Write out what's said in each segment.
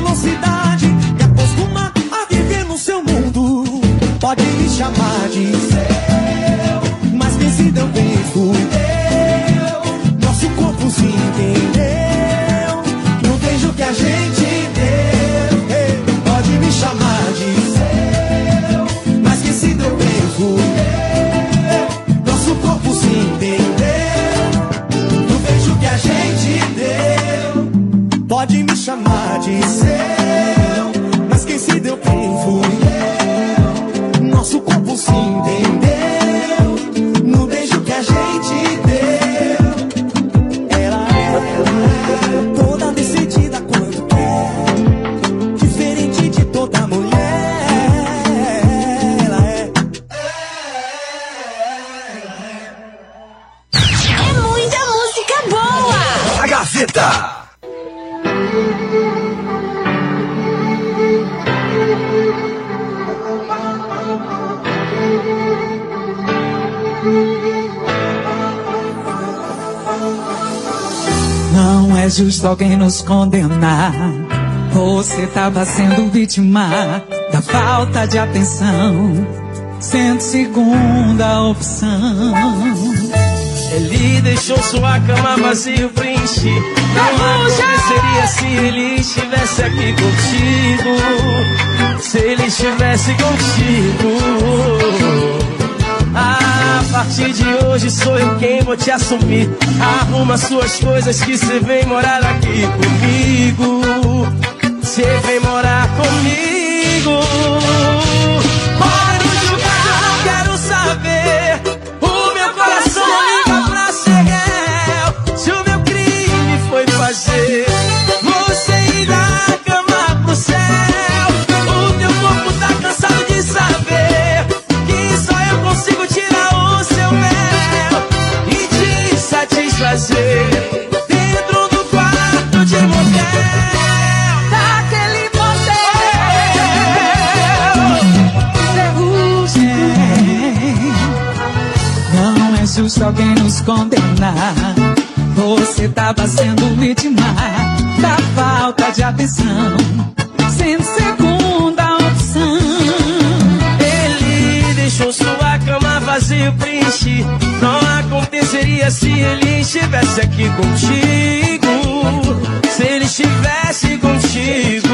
velocidade que acostuma a viver no seu mundo. Pode me chamar de seu, mas quem se deu bem fui eu. Nosso corpo se entendeu no beijo que a gente deu. Pode me chamar de seu, mas quem se deu bem fui eu. Nosso corpo se entendeu no beijo que a gente deu. Pode me chamar de seu, mas quem se deu bem fui eu. Nosso corpo se entendeu no beijo que a gente deu. Ela é toda decidida quando quer, diferente de toda mulher. Ela é muita música boa. A Gaveta. Não é justo alguém nos condenar. Você tava sendo vítima da falta de atenção, sendo segunda opção. Ele deixou sua cama vazia pra encher. Não aconteceria se ele estivesse aqui contigo. Se ele estivesse contigo. A partir de hoje sou eu quem vou te assumir. Arruma suas coisas que cê vem morar aqui comigo. Cê vem morar comigo. Pode me julgar, não quero saber. O meu coração liga pra ser réu. Se o meu crime foi fazer você ir da cama pro céu. O teu corpo tá cansado de saber que só eu consigo tirar o seu mel e te satisfazer dentro do quarto de motel. Daquele motel. Não é justo alguém nos condenar. Você tava sendo vítima da falta de atenção, sendo segunda opção. Ele deixou sua cama vazia pra encher. Não aconteceria se ele estivesse aqui contigo. Se ele estivesse contigo.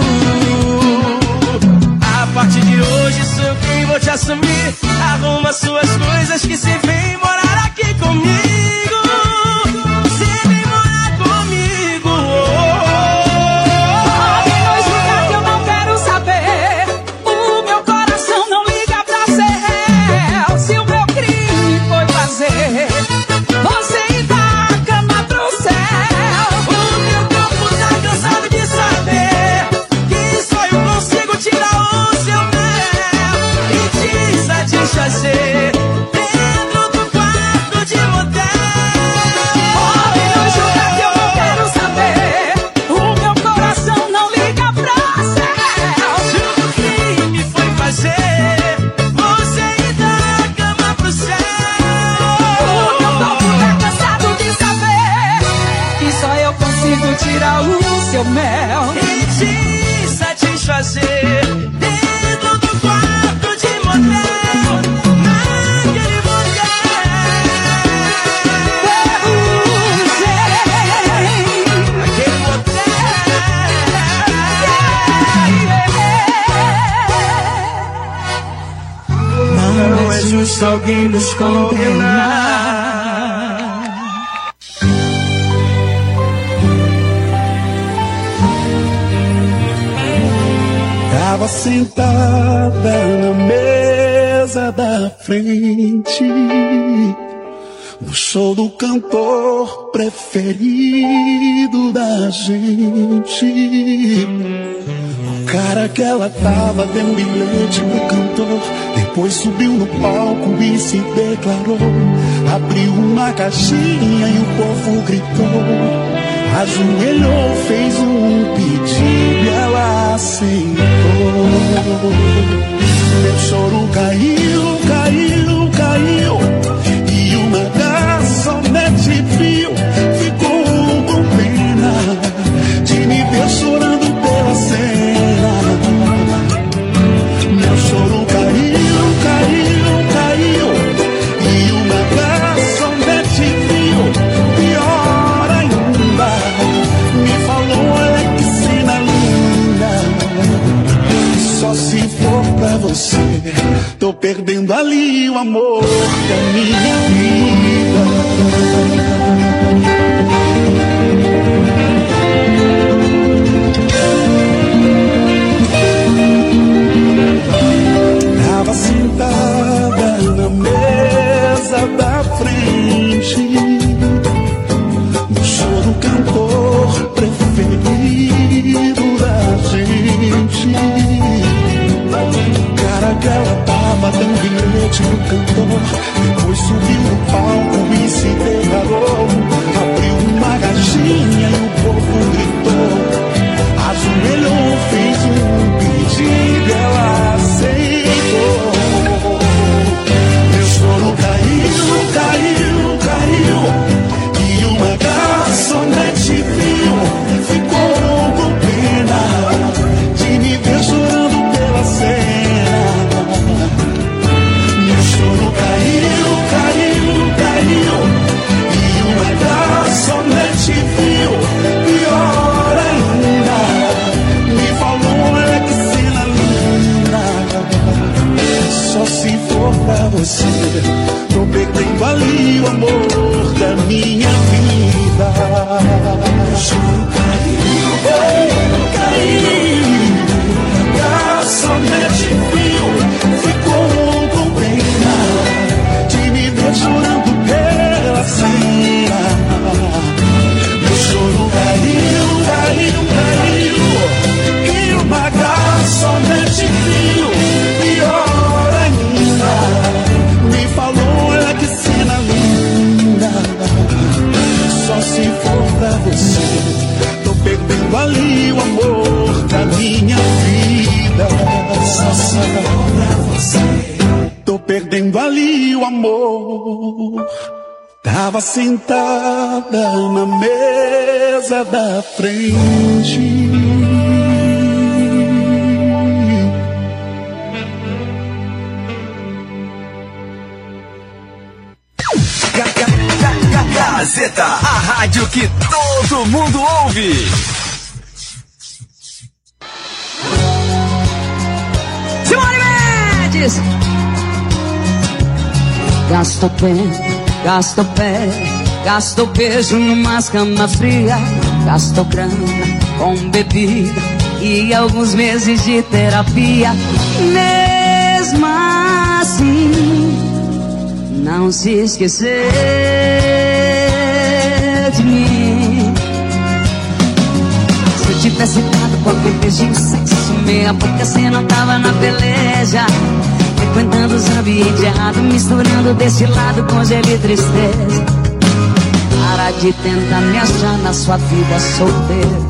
A partir de hoje sou eu quem vou te assumir. Arruma suas coisas que cê vem morar aqui comigo. Cê vem morar comigo. Alguém nos liga que eu não quero saber. O meu coração não liga pra ser réu. Se o meu crime foi fazer você ir da cama pro céu. O meu corpo tá cansado de saber que só eu consigo tirar o seu mel e te satisfazer dentro do quarto de motel. Alguém nos liga que eu não quero saber. O meu coração não liga pra ser réu. Se o meu crime foi fazer você ir da cama pro céu. O meu corpo tá cansado de saber que só eu consigo tirar o seu mel e te satisfazer dentro do quarto de motel. Naquele motel. Aquele motel. Não é justo alguém nos condenar. Tava sentada na mesa da frente, no show do cantor preferido da gente. O cara que ela tava deu um bilhete pro cantor, depois subiu no palco e se declarou. Abriu uma caixinha e o povo gritou. Ajoelhou, fez um pedido e ela aceitou. Meu choro caiu, caiu, caiu, e uma garçonete viu. Ficou com pena de me ver chorando pela tô perdendo ali o amor da minha vida. Tava sentada na mesa da frente, no show do cantor preferido da gente. Cara que ela tava dando bilhete pro cantor, depois subiu no palco e se declarou. Abriu uma caixinha e o povo gritou, ajoelhou, fez pedido, ela aceitou. Meu choro caiu, caiu, caiu, e uma garçonete viu, ficou com pena de me ver chorando pela cena. Meu choro caiu, caiu, caiu, e uma garçonete viu, pior ainda, me falou, olha que cena linda. Só se for pra você, tô perdendo ali o amor da minha vida. Meu choro caiu, caiu, caiu, garçonete viu, ficou com pena de me ver chorando pela cena. Meu choro caiu, caiu, caiu, e uma garçonete viu, pior ainda, me falou, olha que cena linda. Só se for pra você, tô perdendo ali o amor da minha vida. Só se for pra você, tô perdendo ali o amor. Tava sentada na mesa da frente. Gazeta, a rádio que todo mundo ouve. Simone Mendes! Gasto tempo, gasto pé, gasto beijo numa cama fria, gasto grana com bebida e alguns meses de terapia. Mesmo assim, não se esquecer de mim. Se eu tivesse dado qualquer beijinho, sexo, meia boca, você não tava na peleja, frequentando os ambientes errados, misturando desse lado com gelo e tristeza. Para de tentar me achar na sua vida solteira.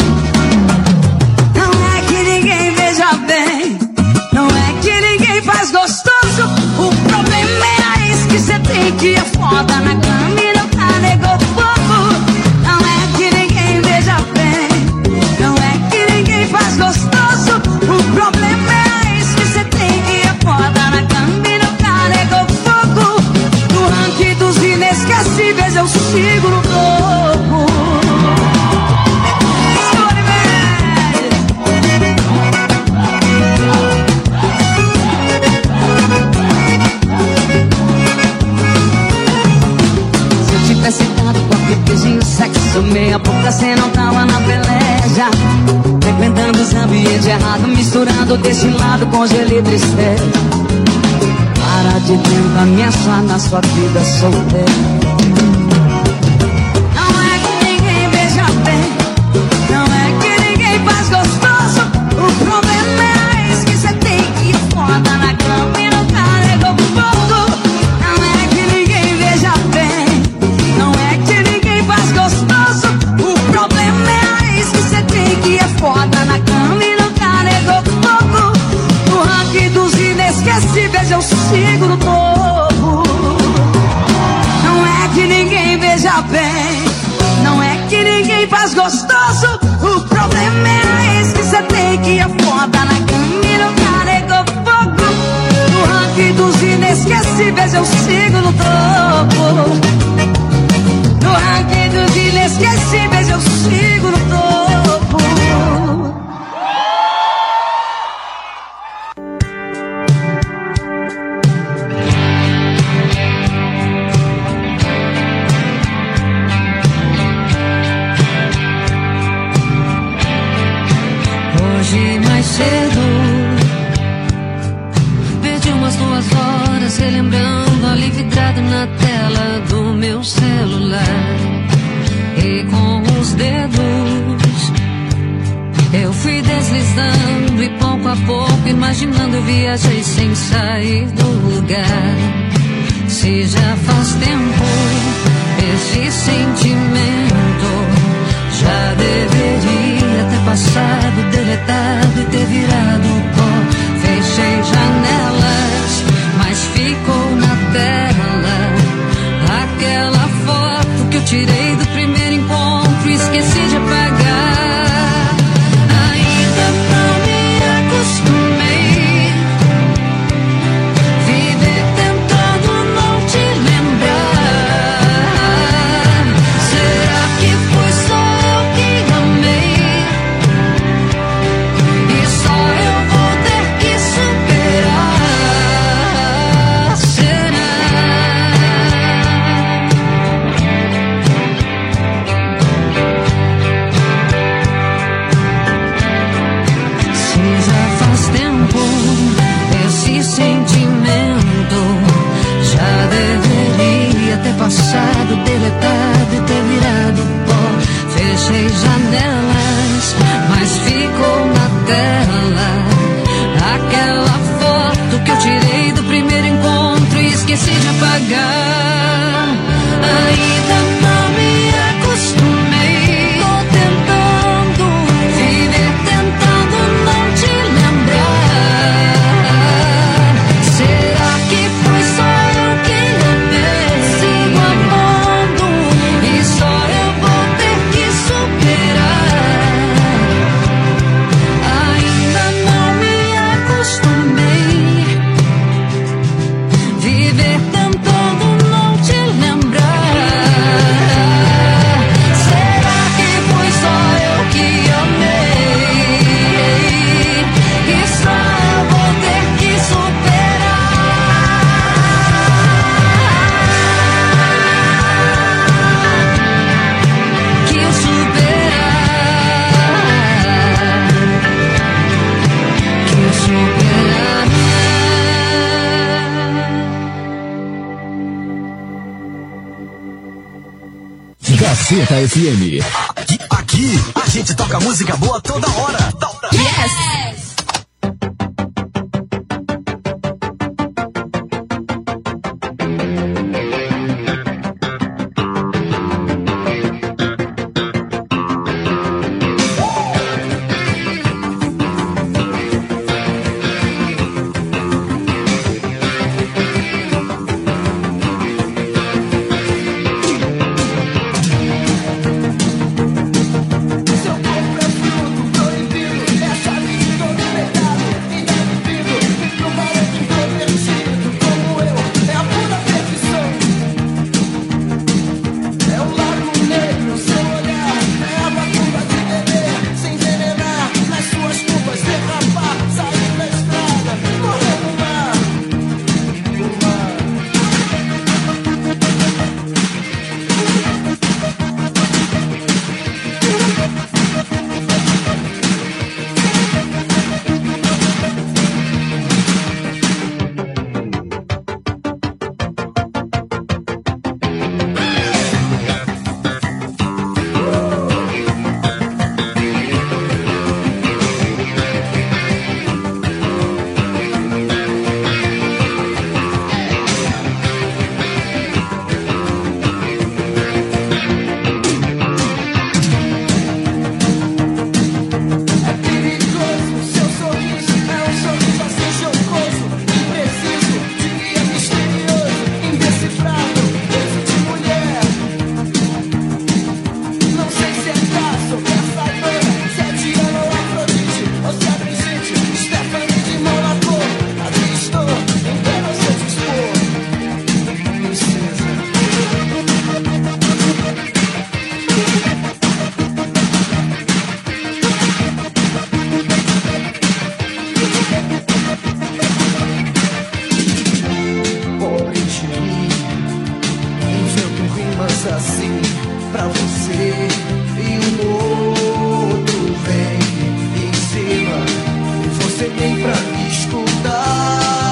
Não é que ninguém veja bem, não é que ninguém faz gostoso. O problema é a ex que cê tem, que é foda na cama e não tá negou fogo. Não é que ninguém veja bem, não é que ninguém faz gostoso. O problema é a ex que cê tem, que é foda na cama e não tá negou fogo. No ranking dos inesquecíveis eu sigo no topo. Tivesse dado qualquer beijinho, sexo, meia boca, cê não tava na peleja, frequentando os ambientes errados, misturando desse lado com gelo e tristeza. Para de tentar me achar na sua vida solteira. Não é que ninguém veja bem, não é que ninguém faz gostoso. O problema é a ex que cê tem, que é foda na cama e não tá negou fogo. Não é que ninguém veja bem, não é que ninguém faz gostoso. O problema é a ex que cê tem, que é foda na cama e não tá negou fogo. No ranking dos inesquecíveis eu sigo no topo. Não é que ninguém veja bem, não é que ninguém faz gostoso. O problema é a ex que cê tem, que é foda na cama e não tá negou fogo. No ranking dos inesquecíveis eu sigo no topo. No ranking dos inesquecíveis eu sigo no topo. Hoje mais cedo perdi umas 2 horas relembrando ali vidrado na tela do meu celular. E com os dedos eu fui deslizando e pouco a pouco imaginando eu viajei sem sair do lugar. Se já faz tempo esse sentimento já deveria ter passado, deletado e ter virado pó. Fechei janelas, mas ficou na tela aquela foto que eu tirei do primeiro encontro e esqueci de apagar. Ainda não me acostumei viver tentando não te lembrar. Será que foi só eu que amei e só eu vou ter que superar? Será? Se já faz tempo esse sentimento já deveria ter passado, deletado e ter virado pó. Fechei janelas, mas ficou na tela aquela foto que eu tirei do primeiro encontro e esqueci de apagar. Ainda não me acostumei, tô tentando viver, tentando não te lembrar. Será que foi só eu que amei? Sigo amando e só eu vou ter que superar. Ainda não me acostumei viver tentando não te lembrar. Será que foi só eu que amei e só eu vou ter que Gazeta FM. Aqui a gente toca música boa toda hora. Yes! Seu corpo é fruto proibido. você tem pra me escutar.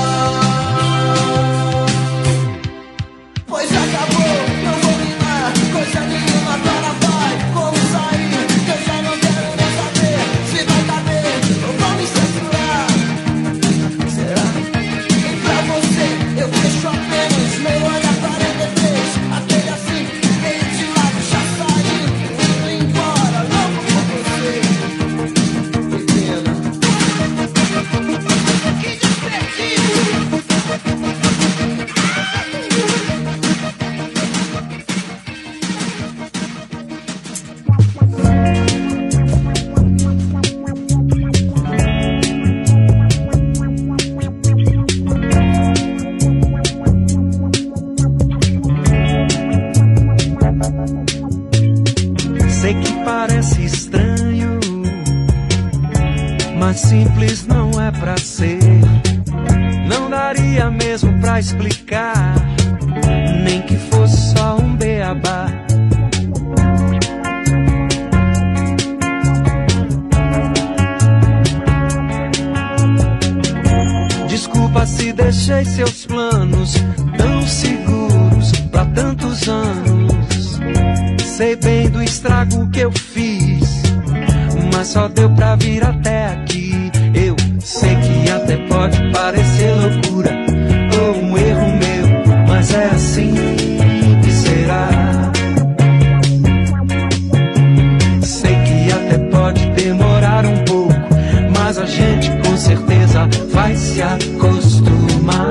Pois acabou, não vou rimar, coisa nenhuma agora vai. Como sair, que eu já não quero nem saber se vai caber ou vão me censurar. Será? E pra você eu fecho apenas meu olhar 43. Aquele assim, meio de lado, já saiu, indo embora, louco por você. Que pena. Que desperdício. Sei que parece estranho, mas simples não é pra ser. Não daria mesmo pra explicar, nem que fosse só um beabá. Desculpa se deixei seus planos tão seguros pra tantos anos. Sei bem do estrago que eu fiz, mas só deu pra vir até aqui. Eu sei que até pode parecer loucura ou um erro meu, mas é assim que será. Sei que até pode demorar um pouco, mas a gente com certeza vai se acostumar.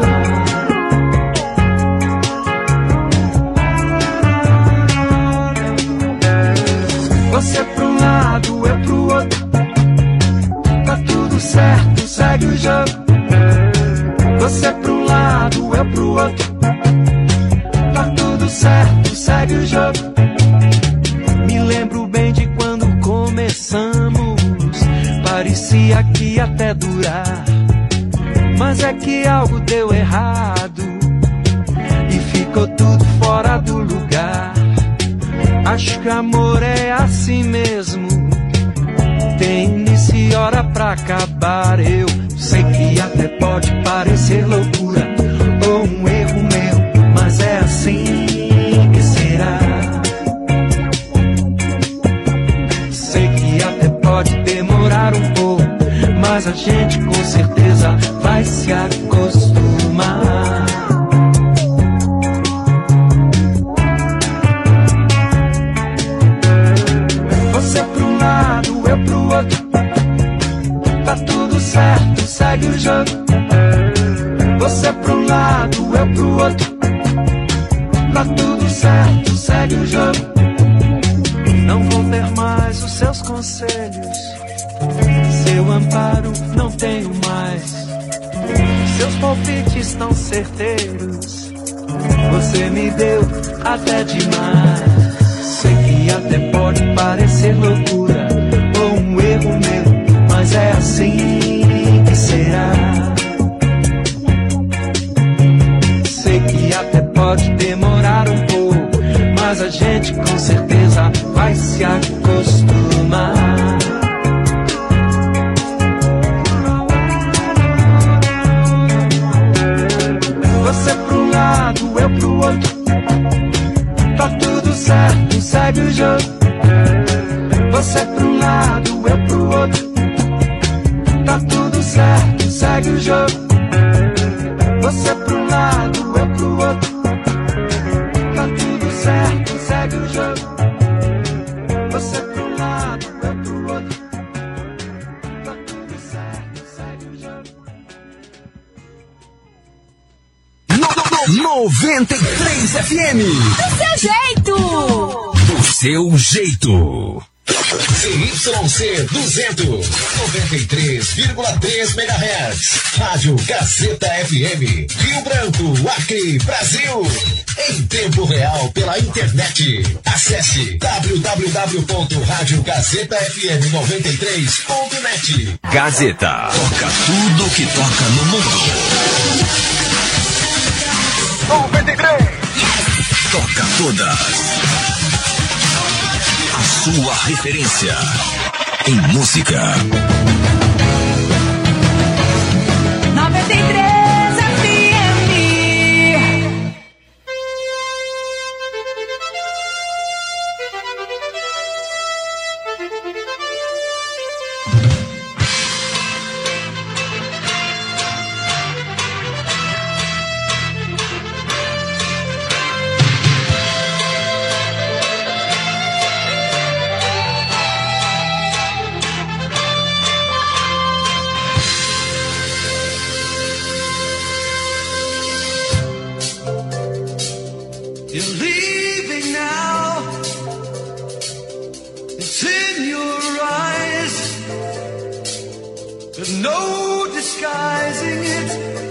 Você pro um lado, eu pro outro. Tá tudo certo, segue o jogo. Você pro um lado, eu pro outro. Tá tudo certo, segue o jogo. Me lembro bem de quando começamos. Parecia que ia até durar, mas é que algo deu errado e ficou tudo fora do lugar. Acho que amor é assim mesmo, tem início e hora pra acabar. Eu sei que até pode parecer loucura ou um erro meu, mas é assim que será. Sei que até pode demorar um pouco, mas a gente com certeza vai se acostumar. Você pro um lado, eu pro outro. Tá tudo certo, segue o jogo. Você pro um lado, eu pro outro. Tá tudo certo, segue o jogo. Não vou ter mais os seus conselhos, seu amparo não tenho mais. Seus palpites estão certeiros, você me deu até demais. Sei que até pode parecer loucura ou um erro meu, mas é assim que será. Sei que até pode demorar um pouco, mas a gente com certeza vai se acostumar. Você pro um lado, eu pro outro. Tá tudo certo, segue o jogo. Você pro um lado, eu pro outro. Tá tudo certo, segue o jogo. Você pro um lado, eu pro outro. Tá tudo certo, segue o jogo. Você pro um lado, eu pro outro. Tá tudo certo, segue o jogo. 93 FM. Do seu jeito. Do seu jeito. CYC 200, 93,3 MHz. Rádio Gazeta FM. Rio Branco, Acre, Brasil. Em tempo real pela internet. Acesse www.radiogazetafm93.net. Gazeta. Toca tudo que toca no mundo. 93. Toca todas. A sua referência em música. There's no disguising it.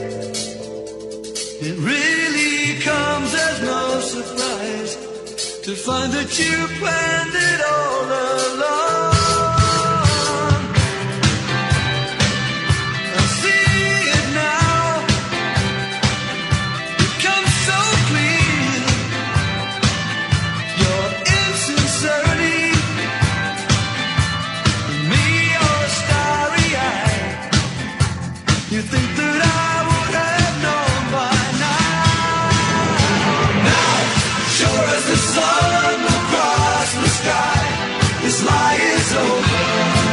It really comes as no surprise to find that you planned it all along. I see it now. It comes so clear. Your insincerity. Me, you're starry-eyed. You think that I would have known by now. Now, sure as the sun across the sky, this lie is over.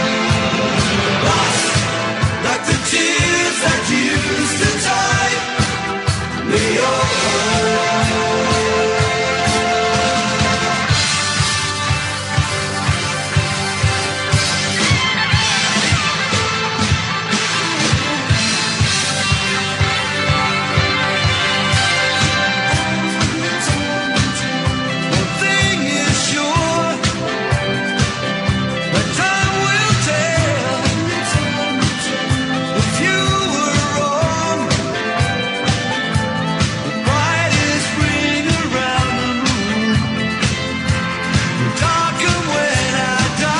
Lost like the tears that used to tide me over. One thing is sure, but time will tell if you were wrong. The brightest spring around the moon will darken when I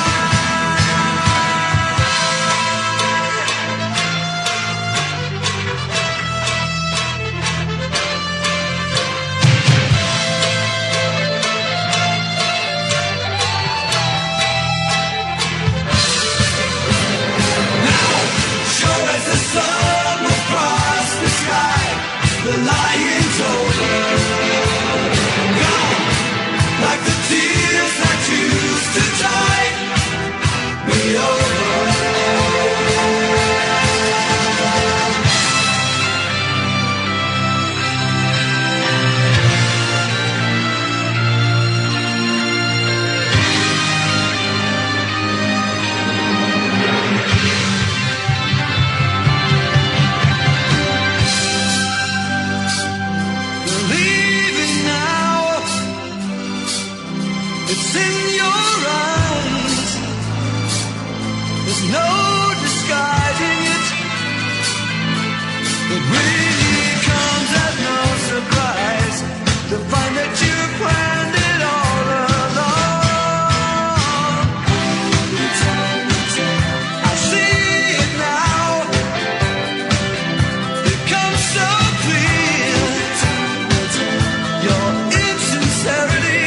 sure as the sun will cross the sky, the lying's over. Gone like the tears that used to tide me over. Believing now, it's in your eyes. There's no disguising it. It really comes as no surprise to find that you planned it all along. I see it now. It comes so clear. Your insincerity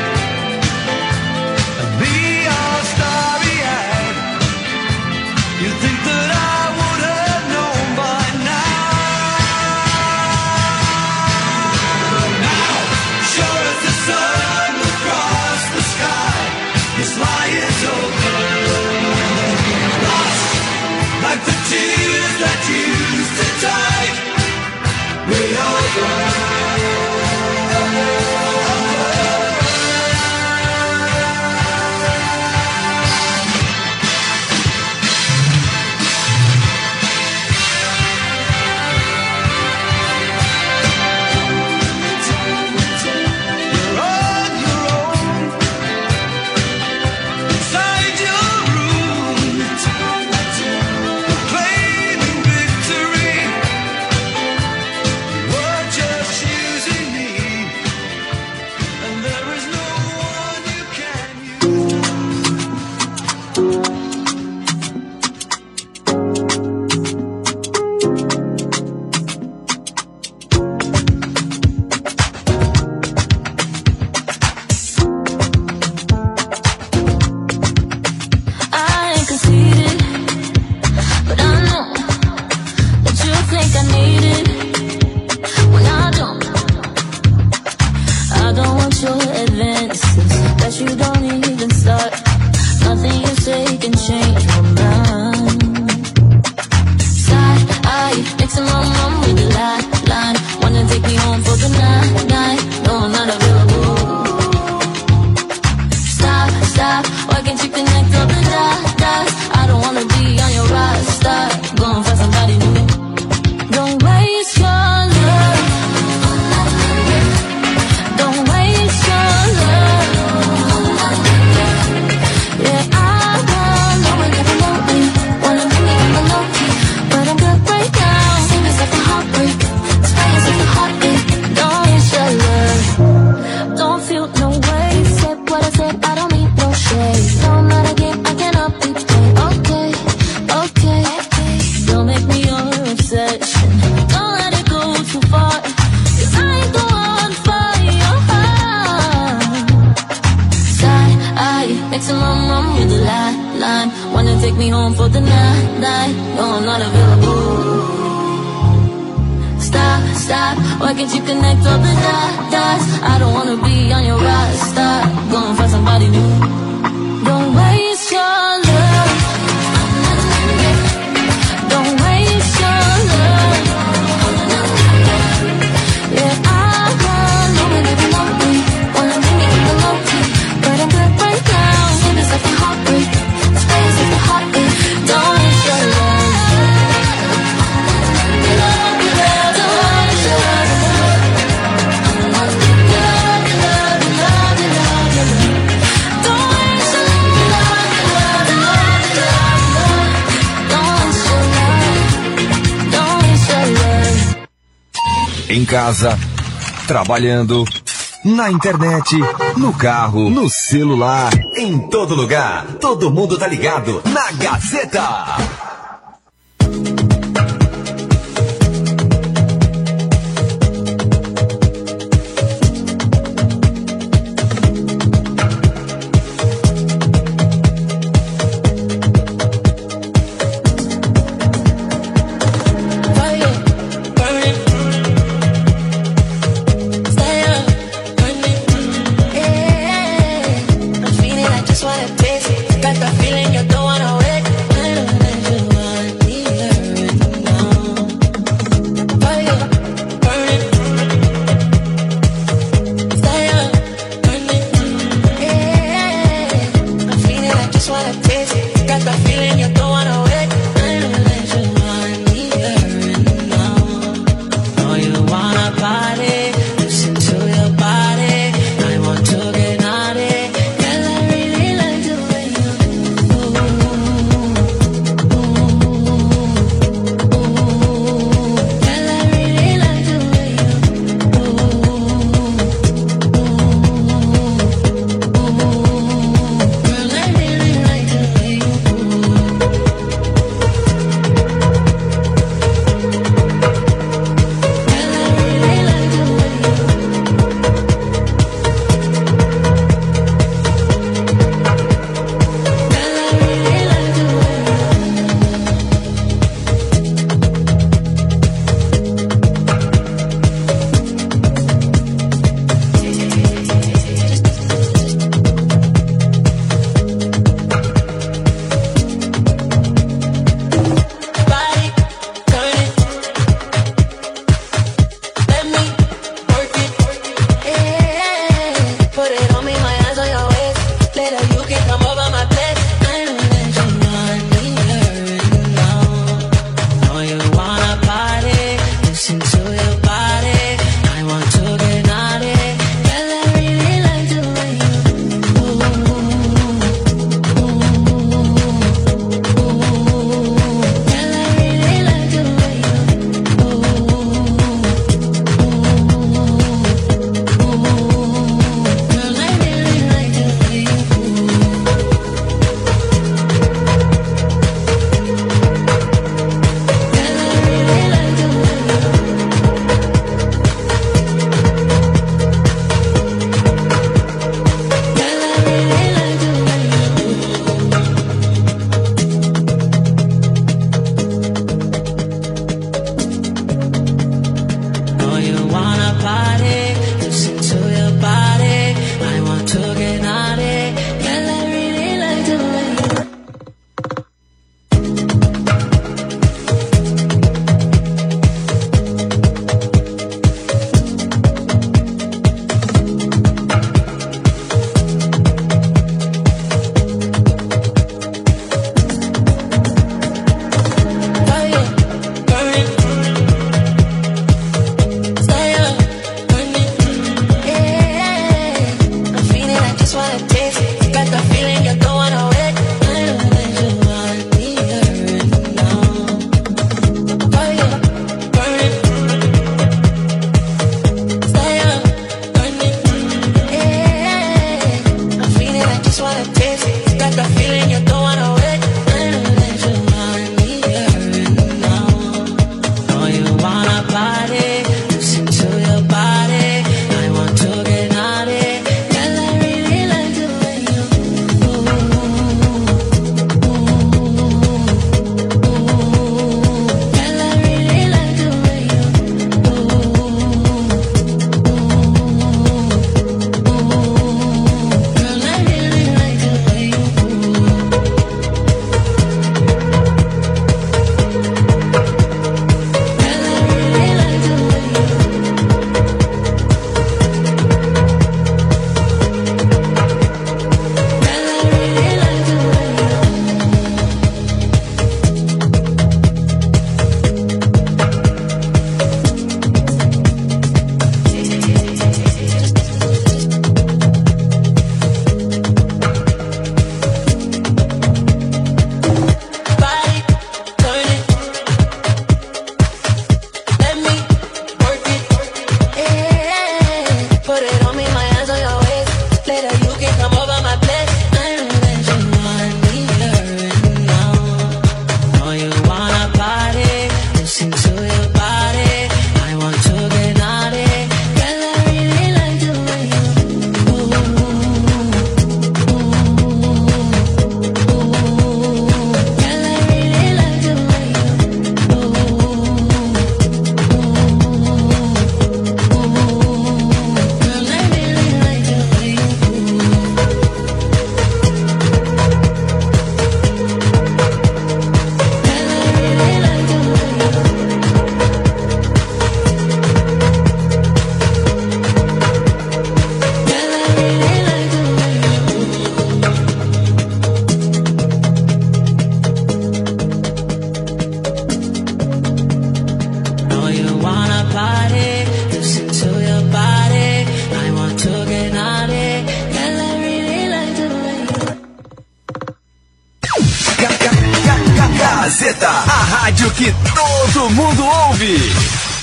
and me all starry-eyed. You think that I would have known by now. Now, sure as the sun will cross the sky, this lie is over. Lost like the tears that used to tide me over. not available. Stop, stop, why can't you connect all the dots? I don't wanna be on your ride. Stop, go and find somebody new. Don't waste your love. Don't waste your love. Yeah, I know we never know me. Wanna meet me in the low key, but I'm good right now. Sing this like a heartbreak, space like a heartbeat. Don't waste your love. Em casa, trabalhando, na internet, no carro, no celular, em todo lugar. Todo mundo tá ligado na Gazeta. Got the feeling you don't wanna wait. rádio que todo mundo ouve.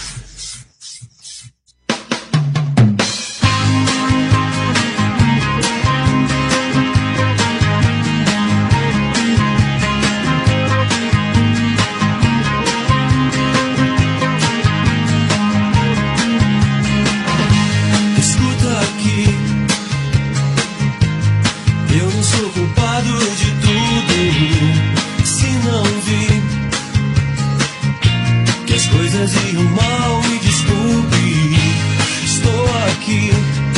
Iam mal, me desculpe, estou aqui.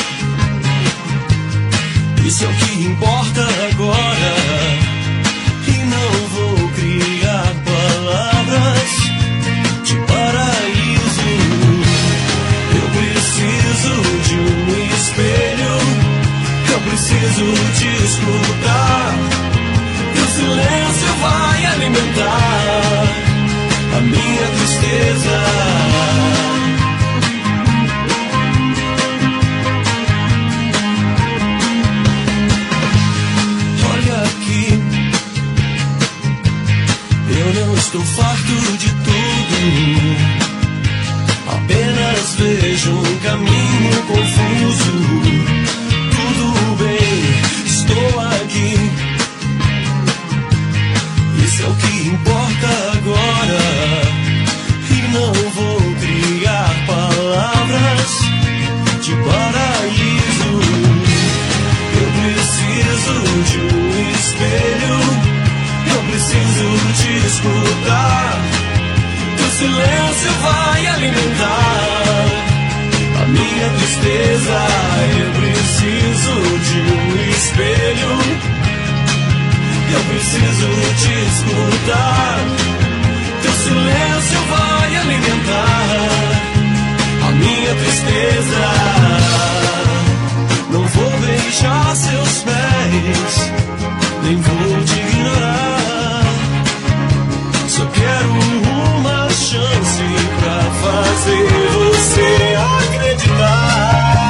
Isso é o que importa agora. E não vou criar palavras de paraíso. Eu preciso de um espelho. Eu preciso te escutar. E o silêncio vai alimentar a minha tristeza. Olha aqui, eu não estou farto de tudo. Apenas vejo um caminho confuso. Tudo bem, estou aqui. Isso é o que importa agora. E não vou criar palavras de paraíso. Eu preciso de um espelho. Eu preciso te escutar. Teu silêncio vai alimentar a minha tristeza. Eu preciso de um espelho. Eu preciso te escutar. Teu silêncio vai alimentar a minha tristeza. Não vou deixar seus pés, nem vou te ignorar. Só quero uma chance pra fazer você acreditar.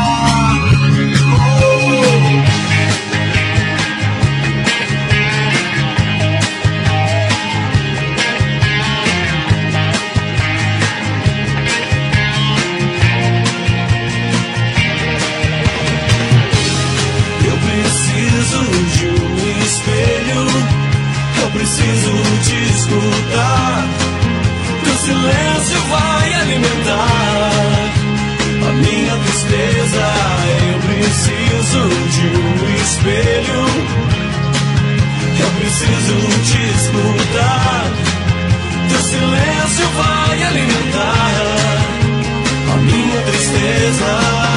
Eu preciso te escutar. Teu silêncio vai alimentar a minha tristeza. Eu preciso de um espelho. Eu preciso te escutar. Teu silêncio vai alimentar a minha tristeza.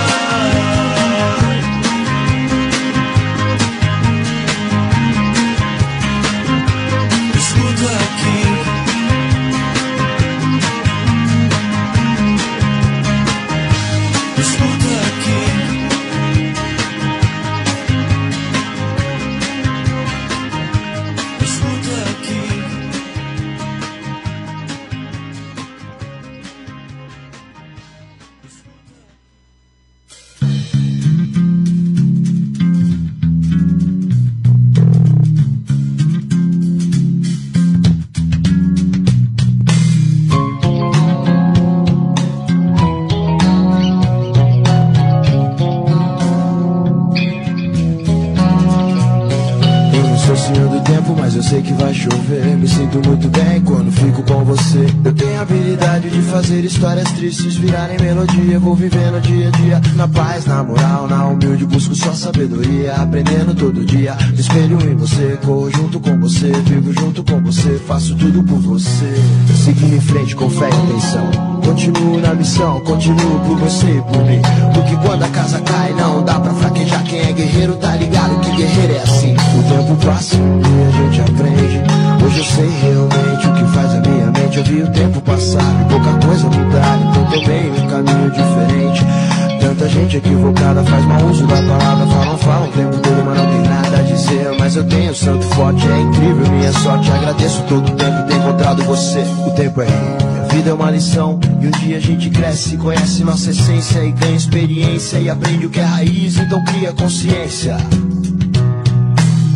Sei que vai chover, me sinto muito bem quando fico com você. Eu tenho a habilidade de fazer histórias tristes virarem melodia. Vou vivendo dia a dia, na paz, na moral, na humilde. Busco só sabedoria, aprendendo todo dia. Me espelho em você, corro junto com você. Vivo junto com você, faço tudo por você. Seguindo em frente com fé e atenção. Continuo na missão, continuo por você e por mim. Porque quando a casa cai não dá pra fraquejar. Quem é guerreiro tá ligado que guerreiro é assim. O tempo passa e a gente aprende. Hoje eu sei realmente o que faz a minha mente. Eu vi o tempo passar e pouca coisa mudar. Então tomei um caminho diferente. Tanta gente equivocada faz mau uso da palavra. Falam o tempo todo, mas não tem nada a dizer. Mas eu tenho santo forte, é incrível minha sorte. Agradeço todo o tempo ter encontrado você. O tempo é rei. A vida é uma lição e um dia a gente cresce, conhece nossa essência e ganha experiência e aprende o que é raiz, então cria consciência.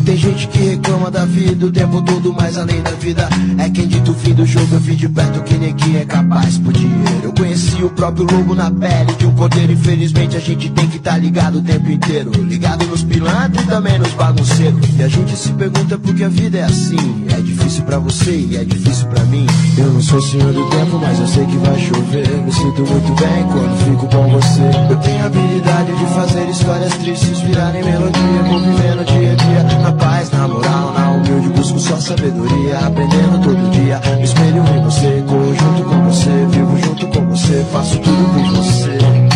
Tem gente que reclama da vida o tempo todo, mas além da vida é quem dita o fim do jogo. Eu vi de perto que ninguém é capaz por dinheiro. Eu conheci o próprio lobo na pele de um cordeiro. Infelizmente a gente tem que estar ligado o tempo inteiro, ligado nos pilantras e também nos bagunceiros. E a gente se pergunta por que a vida é assim. É difícil pra você e é difícil pra mim. Eu não sou senhor do tempo, mas eu sei que vai chover. Me sinto muito bem quando fico com você. Eu tenho a habilidade de fazer histórias tristes virarem melodia. Vou vivendo dia a dia, na paz, na moral, na humilde. Busco só sabedoria, aprendendo todo dia. Me espelho em você, corro junto com você, vivo junto com você, faço tudo por você.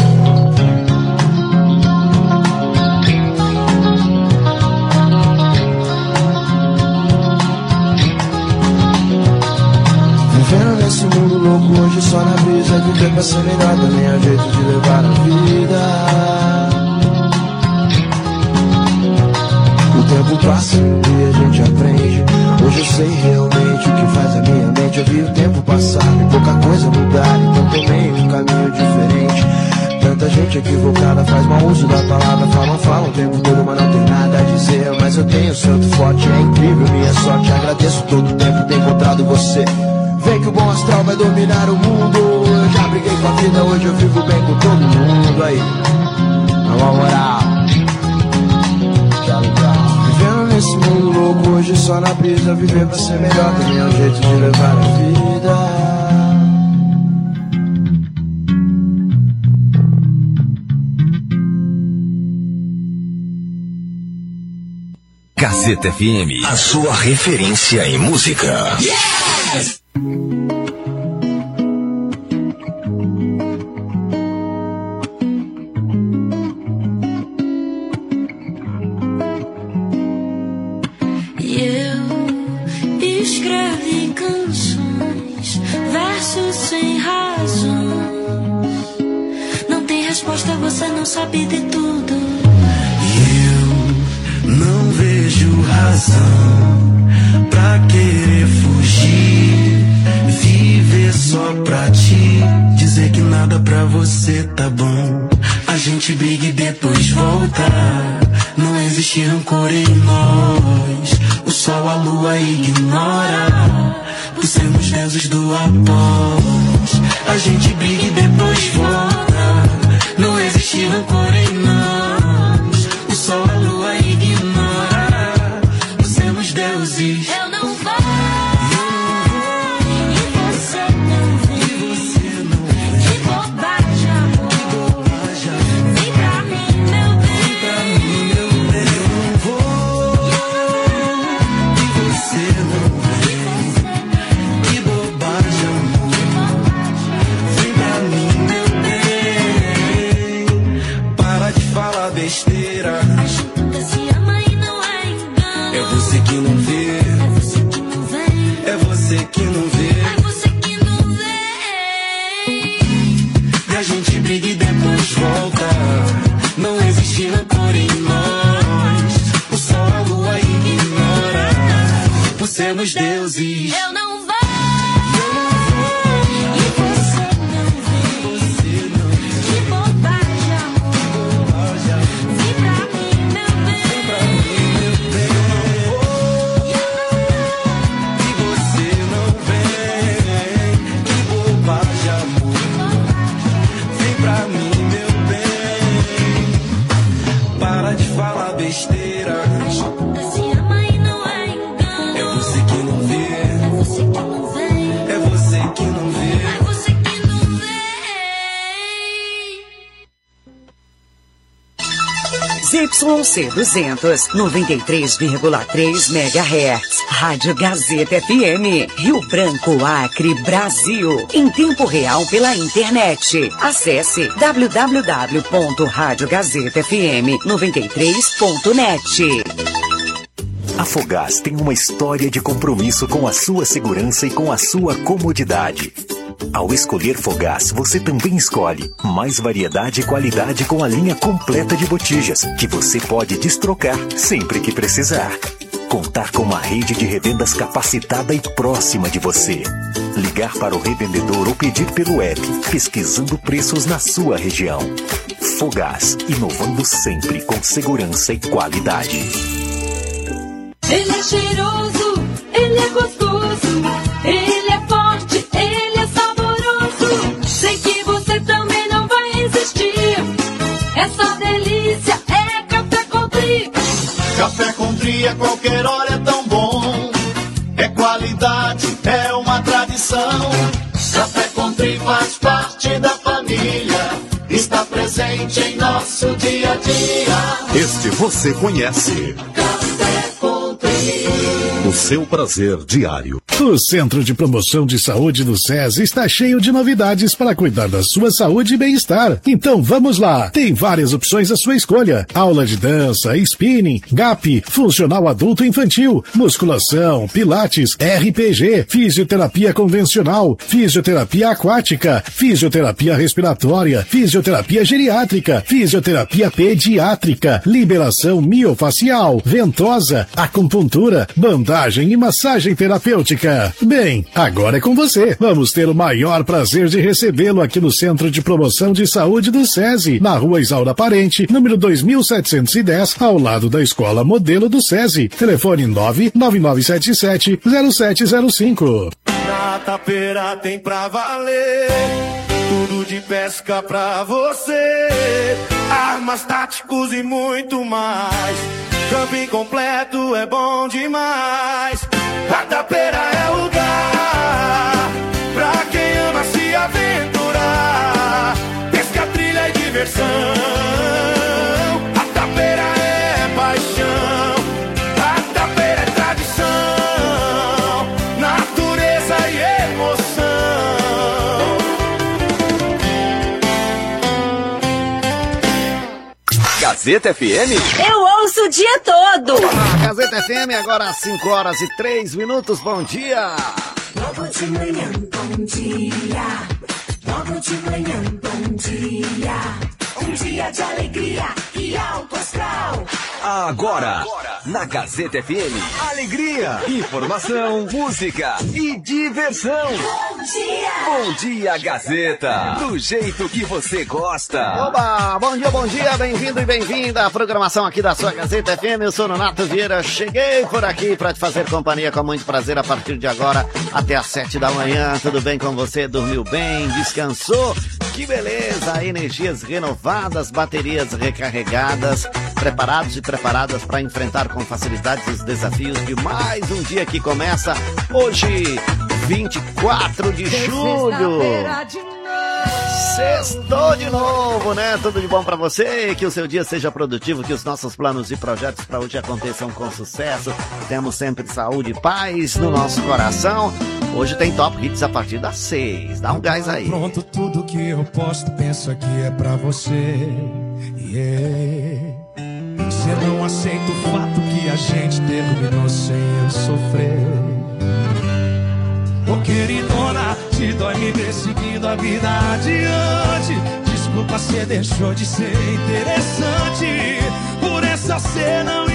Vivendo nesse mundo louco hoje só na brisa. Viver pra ser melhor também é jeito de levar a vida. O tempo passa e a gente aprende. Hoje eu sei realmente o que faz a minha mente. Eu vi o tempo passar e pouca coisa mudar, então tomei um caminho diferente. Tanta gente equivocada faz mau uso da palavra. Falam o tempo todo, mas não tem nada a dizer. Mas eu tenho santo forte, é incrível minha sorte. Agradeço todo o tempo ter encontrado você. Vem que o bom astral vai dominar o mundo. Eu já briguei com a vida, hoje eu vivo bem com todo mundo. Aí, na moral, vivendo nesse mundo louco hoje só na brisa. Viver pra ser melhor também é um jeito de levar a vida. Gazeta FM, a sua referência em música. Yes! Escrevi canções, versos sem razão. Não tem resposta, você não sabe de tudo. Eu não vejo razão pra querer fugir, viver só pra ti, dizer que nada pra você tá bom. A gente briga e depois volta, não existe rancor em nós. O sol, a lua ignora, por sermos deuses do após. A gente briga e depois volta, não existe rancor em nós. O sol, a lua ignora, por sermos deuses. Eu não vou, e você não vem. Que bobagem, amor. Vem pra mim, meu bem. Eu não vou, e você não vem. Que bobagem, amor. Vem pra mim, meu bem. Para de falar besteira. A gente nunca se ama e não é engano. É você que não vê. É você que não vem. É você que não vê. É você que não vem. E a gente briga e depois volta, não existe rancor em nós. O sol, a lua ignora, por sermos deuses. Eu não vou, e você não vem. Que bobagem, amor. Vem pra mim, meu bem. E você não vem. Que bobagem, amor. Vem pra mim, meu bem. Para de falar besteira. A gente nunca se ama e não é engano. É você que não vê. É você que não vem. É você que não vê. É você que não vem. ZYC 200, 93,3 MHz. Rádio Gazeta FM. Rio Branco, Acre, Brasil. Em tempo real pela internet. Acesse www.radiogazetafm93.net. A Fogás tem uma história de compromisso com a sua segurança e com a sua comodidade. Ao escolher Fogás, você também escolhe mais variedade e qualidade com a linha completa de botijas, que você pode destrocar sempre que precisar. Contar com uma rede de revendas capacitada e próxima de você. Ligar para o revendedor ou pedir pelo app, pesquisando preços na sua região. Fogás, inovando sempre com segurança e qualidade. Ele é cheiroso, ele é gostoso, ele é forte, ele é saboroso. Sei que você também não vai resistir. Essa delícia é Café Country. Café Country a qualquer hora é tão bom. É qualidade, é uma tradição. Café Country faz parte da família. Está presente em nosso dia a dia. Este você conhece. Café Country. O seu prazer diário. O Centro de Promoção de Saúde do SESI está cheio de novidades para cuidar da sua saúde e bem-estar. Então vamos lá! Tem várias opções à sua escolha. Aula de dança, spinning, GAP, funcional adulto e infantil, musculação, pilates, RPG, fisioterapia convencional, fisioterapia aquática, fisioterapia respiratória, fisioterapia geriátrica, fisioterapia pediátrica, liberação miofacial, ventosa, acupuntura, bandagem e massagem terapêutica. Bem, agora é com você. Vamos ter o maior prazer de recebê-lo aqui no Centro de Promoção de Saúde do SESI, na Rua Isaura Parente, número 2710, ao lado da Escola Modelo do SESI. Telefone 99977-0705. Na Tapeira tem pra valer, tudo de pesca pra você, armas, táticos e muito mais. Camping completo é bom demais. A Tapeira é lugar pra quem ama se aventurar. Pesca, trilha e diversão. A Tapeira é paixão. A Tapeira é tradição, natureza e emoção. Gazeta FM? Eu ouço o dia todo. Gazeta FM, agora às 5h03. Bom dia. Logo de manhã, bom dia. Logo de manhã, bom dia. Um dia de alegria e alto astral. Agora, na Gazeta FM, alegria, informação, música e diversão. Bom dia! Bom dia, Gazeta, do jeito que você gosta. Oba, bom dia, bem-vindo e bem-vinda à programação aqui da sua Gazeta FM. Eu sou Nonato Vieira, cheguei por aqui para te fazer companhia com muito prazer a partir de agora até às 7 da manhã. Tudo bem com você? Dormiu bem? Descansou? Que beleza! Energias renovadas, baterias recarregadas, preparados e preparadas para enfrentar com facilidade os desafios de mais um dia que começa hoje, 24 de julho. Sextou de novo, né? Tudo de bom pra você, que o seu dia seja produtivo, que os nossos planos e projetos pra hoje aconteçam com sucesso. Temos sempre saúde e paz no nosso coração. Hoje tem Top Hits a partir das 6. Dá um gás aí. Pronto, tudo que eu posto, penso aqui é pra você. Você não aceita o fato que a gente terminou sem eu sofrer. Ô queridona, te dói me ver seguindo a vida adiante. Desculpa, cê deixou de ser interessante. Por essa cê não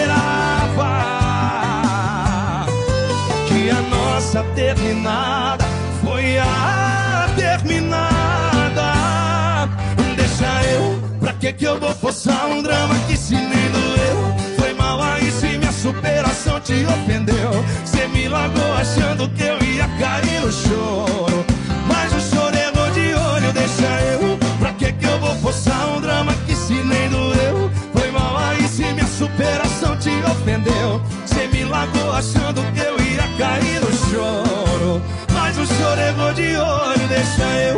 esperava que a nossa terminada foi a terminada. Deixa eu, pra que eu vou forçar um drama que se nem doeu? Foi mal aí se minha superação te ofendeu. Cê me largou achando que eu ia cair no choro, mas o choro errou de olho. Deixa eu, pra que eu vou forçar um drama que se nem doeu? Foi mal aí se minha superação te ofendeu. Cê me largou achando que eu ia cair no choro, mas o choro errou de olho. Deixa eu,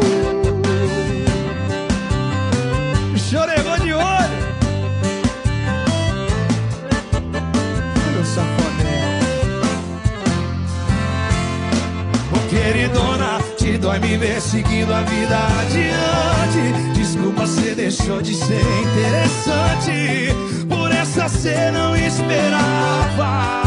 o choro errou de olho. Meu safoné. Ô queridona, te dói me ver seguindo a vida adiante. Desculpa, cê deixou de ser interessante. Por essa cê não esperava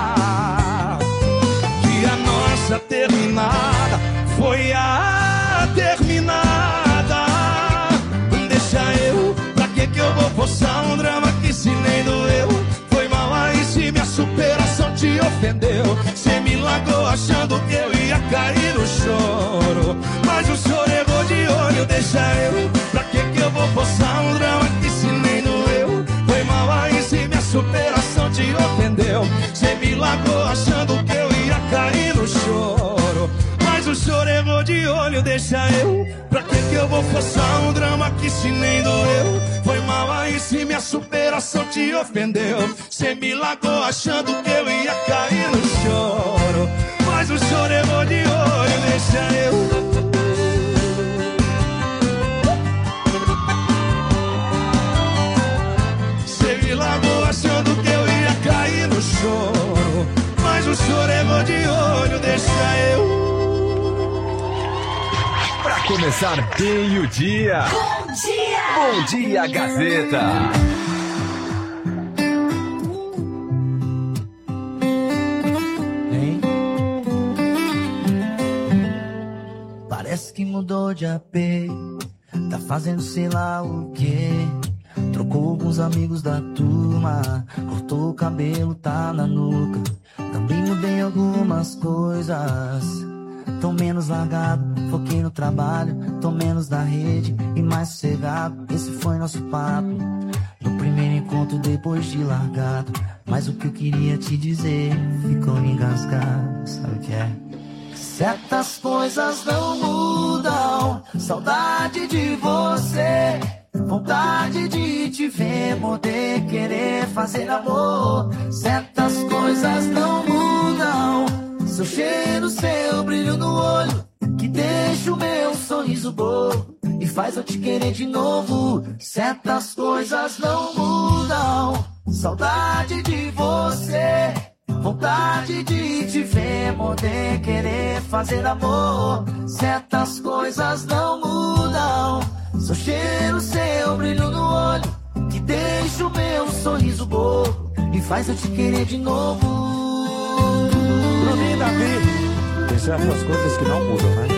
que a nossa terminada foi a terminada. Deixa eu, pra que eu vou forçar um drama que se nem doeu? Foi mal aí se minha superação te ofendeu. Cê me largou achando que eu ia cair no choro, mas o choro errou de olho. Deixa eu, pra que eu vou forçar um drama que se nem doeu? Foi mal aí se minha superação te ofendeu. ofendeu. Cê me largou achando que eu ia cair no choro, mas o choro errou de olho, deixa eu. Pra que eu vou forçar um drama que se nem doeu? Foi mal aí se minha superação te ofendeu. Cê me largou achando que eu ia cair no choro, mas o choro errou de olho, deixa eu. Cê me largou achando que eu ia cair no choro, mas o choro errou de olho, deixa eu. Pra começar bem o dia. Bom dia! Bom dia, Gazeta. Parece que mudou de AP, tá fazendo sei lá o que. Trocou alguns amigos da turma, cortou o cabelo, tá na nuca. Também mudei algumas coisas, tô menos largado, foquei no trabalho, tô menos na rede e mais sossegado. Esse foi nosso papo no primeiro encontro depois de largado. Mas o que eu queria te dizer ficou engasgado, sabe o que é? Certas coisas não mudam, saudade de você, vontade de te ver, poder querer fazer amor. Certas coisas não mudam, seu cheiro, seu brilho no olho, que deixa o meu sorriso bobo e faz eu te querer de novo. Certas coisas não mudam, saudade de você, vontade de te ver, poder querer fazer amor. Certas coisas não mudam, seu cheiro, seu brilho no olho, que deixa o meu sorriso bobo e faz eu te querer de novo. Bruninho e Davi, tem certas coisas que não mudam, né?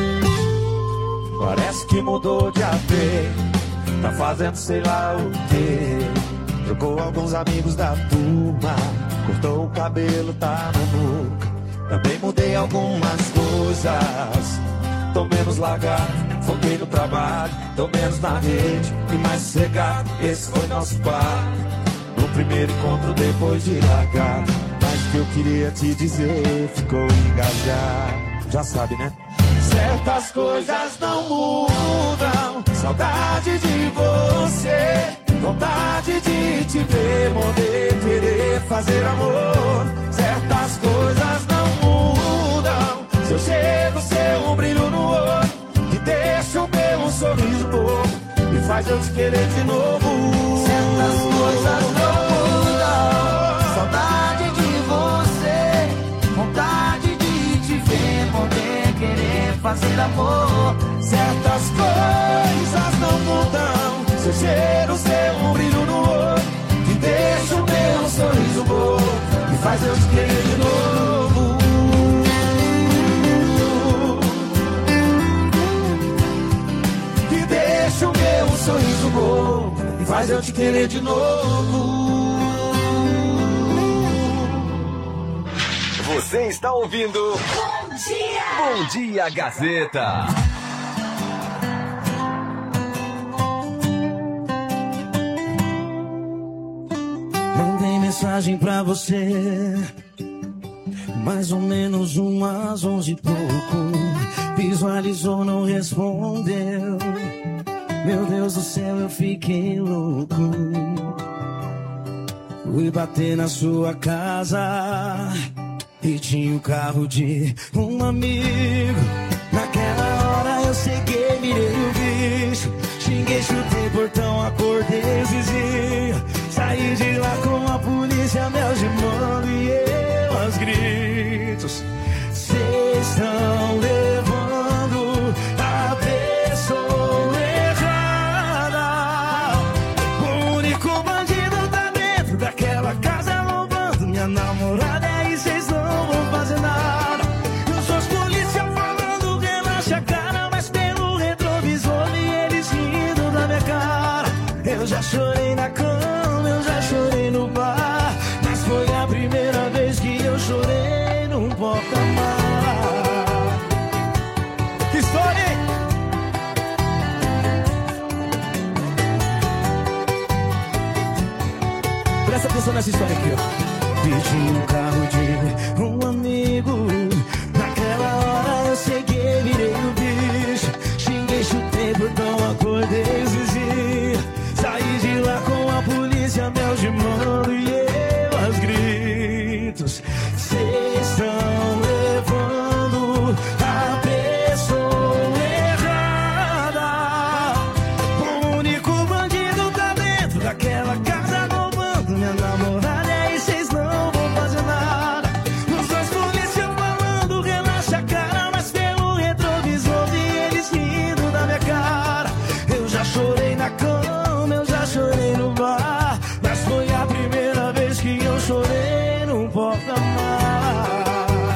Parece que mudou de AP, tá fazendo sei lá o quê. Trocou alguns amigos da turma, cortou o cabelo, tá na nuca. Também mudei algumas coisas, tô menos largado, foquei no trabalho, tô menos na rede e mais sossegado. Esse foi nosso papo no primeiro encontro depois de largar. Mas o que eu queria te dizer ficou engajado, já sabe, né? Certas coisas não mudam, saudade de você, vontade de te ver, poder querer fazer amor. Certas coisas não mudam, seu cheiro, seu brilho no olho, que deixa o meu sorriso bobo e faz eu te querer de novo. Certas coisas não mudam, saudade de você, vontade de te ver, poder querer fazer amor. Certas coisas não mudam, seu cheiro, seu brilho no olho, que deixa o meu sorriso bobo e faz eu te querer de novo. Que deixa o meu sorriso bobo e faz eu te querer de novo. Você está ouvindo Bom dia! Bom dia, Gazeta. Mandei mensagem pra você, mais ou menos umas 11 e pouco. Visualizou, não respondeu. Meu Deus do céu, eu fiquei louco. Fui bater na sua casa e tinha o carro de um amigo. Naquela hora eu ceguei, mirei o bicho, xinguei, chutei portão, acordei os vizinhos. Saí de lá com a polícia me algemando e eu aos gritos. Cês estão levando a pessoa errada. O único bandido tá dentro daquela casa roubando minha namorada. E cês não vão fazer nada. Eu sou os polícia falando, relaxa a cara, mas pelo retrovisor vi eles rindo da minha cara. Eu já chorei na cama, eu já chorei no bar, mas foi a primeira vez que eu chorei num porta-mar. Que história, hein? Presta atenção nessa história aqui, ó. pedi um carro de um amigo. Naquela hora eu cheguei, virei o bicho. Xinguei, chutei, botão, acordei, exigi. Saí de lá com a polícia me algemando e eu aos gritos. Cês estão levando a pessoa errada. O único bandido tá dentro daquela casa roubando minha namorada. E cês não vão fazer nada. Os dois policiais falando, relaxa a cara, mas pelo retrovisor vi eles rindo da minha cara. Eu já chorei na cama, eu já chorei no bar, mas foi a primeira vez que eu chorei num porta-mar.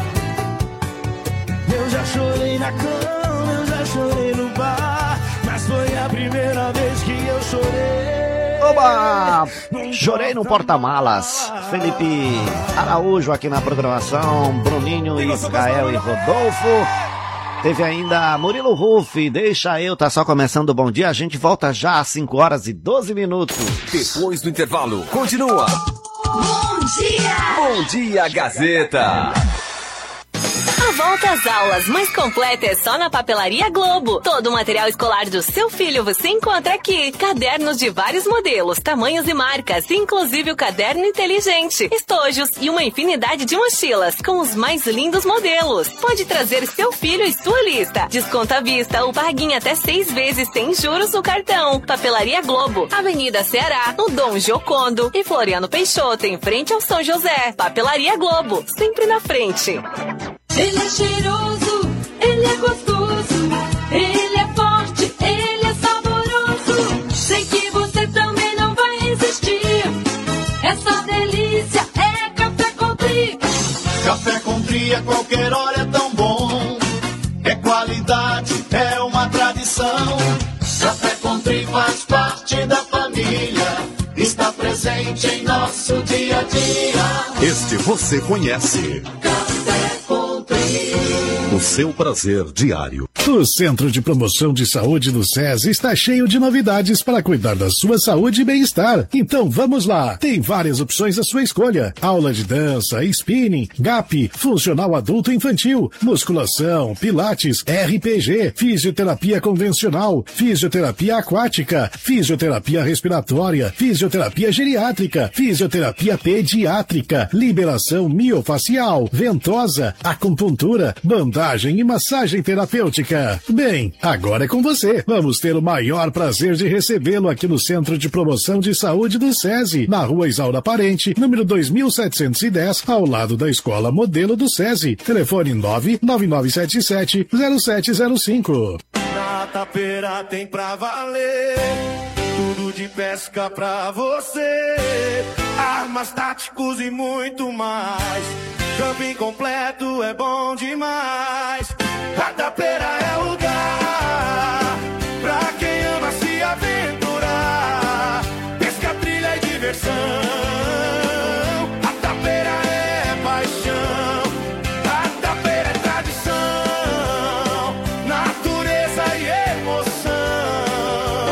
Eu já chorei na cama, eu já chorei no bar, mas foi a primeira vez que eu chorei. Oba! Chorei no porta-malas. Felipe Araújo aqui na programação, Bruninho, Israel e Rodolfo. Teve ainda Murilo Ruff, deixa eu, tá só começando o Bom Dia, a gente volta já às 5 horas e 12 minutos. Depois do intervalo, continua. Bom dia! Bom Dia Gazeta. A volta às aulas mais completa é só na Papelaria Globo. Todo o material escolar do seu filho você encontra aqui. Cadernos de vários modelos, tamanhos e marcas, inclusive o caderno inteligente, estojos e uma infinidade de mochilas com os mais lindos modelos. Pode trazer seu filho e sua lista. Desconto à vista ou pague em até 6 vezes sem juros no cartão. Papelaria Globo, Avenida Ceará, no Dom Giocondo e Floriano Peixoto, em frente ao São José. Papelaria Globo, sempre na frente. Ele é cheiroso, ele é gostoso, ele é forte, ele é saboroso. Sei que você também não vai resistir. Essa delícia é Café Country. Café Country a qualquer hora é tão bom. É qualidade, é uma tradição. Café Country faz parte da família. Está presente em nosso dia a dia. Este você conhece. O seu prazer diário. O Centro de Promoção de Saúde do SESI está cheio de novidades para cuidar da sua saúde e bem-estar. Então vamos lá. Tem várias opções à sua escolha. Aula de dança, spinning, GAP, funcional adulto e infantil, musculação, pilates, RPG, fisioterapia convencional, fisioterapia aquática, fisioterapia respiratória, fisioterapia geriátrica, fisioterapia pediátrica, liberação miofacial, ventosa, acupuntura, bandagem e massagem terapêutica. Bem, agora é com você. Vamos ter o maior prazer de recebê-lo aqui no Centro de Promoção de Saúde do SESI, na Rua Isaura Parente, número 2710, ao lado da Escola Modelo do SESI. Telefone 99977-0705. Na Tapeira tem pra valer, tudo de pesca pra você, armas, táticos e muito mais. Camping completo é bom demais. A Tapeira é lugar pra quem ama se aventurar. Pesca, trilha e diversão. A Tapeira é paixão. A Tapeira é tradição, natureza e emoção.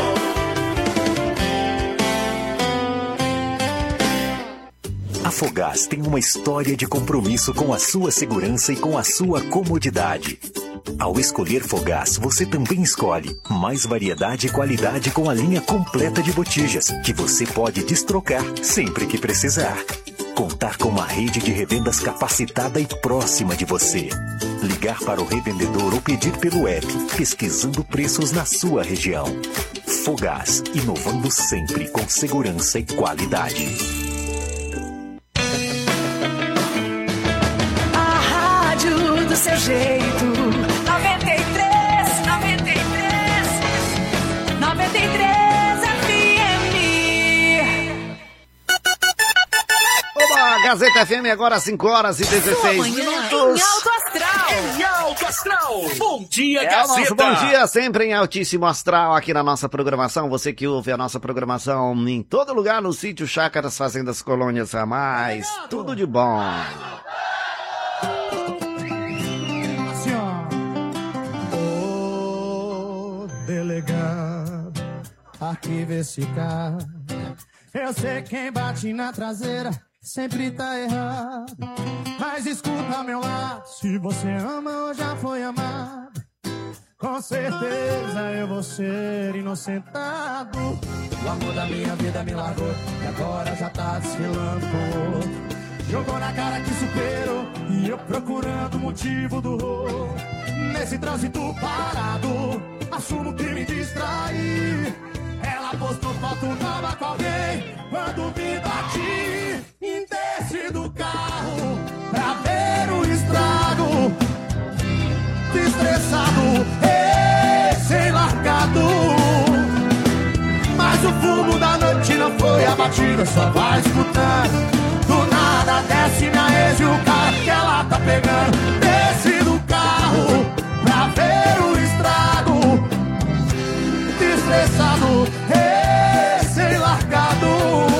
A Fogás tem uma história de compromisso com a sua segurança e com a sua comodidade. Ao escolher Fogás, você também escolhe mais variedade e qualidade com a linha completa de botijas, que você pode destrocar sempre que precisar. Contar com uma rede de revendas capacitada e próxima de você. Ligar para o revendedor ou pedir pelo app, pesquisando preços na sua região. Fogás, inovando sempre com segurança e qualidade. Do seu jeito, 93 FM. Oba, Gazeta FM agora às 5 horas e 16 minutos. Em alto astral. Em alto astral. Bom dia, É o Gazeta. nosso bom dia, sempre em altíssimo astral aqui na nossa programação. Você que ouve a nossa programação em todo lugar, no sítio, chácaras, fazendas, colônias, ramais, tudo de bom. Delegado, arquiva esse carro. Eu sei quem bate na traseira sempre tá errado. Mas escuta meu lado, se você ama ou já foi amado, com certeza eu vou ser inocentado. O amor da minha vida me largou e agora já tá desfilando com outro. Jogou na cara que superou e eu procurando o motivo do rolo. Nesse trânsito parado, assumo que me distraí. Ela postou foto nova com alguém quando me bati. E desci do carro pra ver o estrago. Estressado, recém-largado. Mas o fumo da noite não foi abatido, só vai escutando. Do nada desce minha ex e o cara que ela tá pegando. Desce do carro pra ver o estrago. Estressado, recém-largado.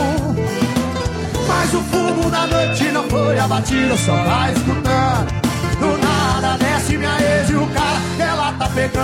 Mas o fumo da noite não foi abatido, só vai escutando. Do nada desce minha ex e o cara que ela tá pegando.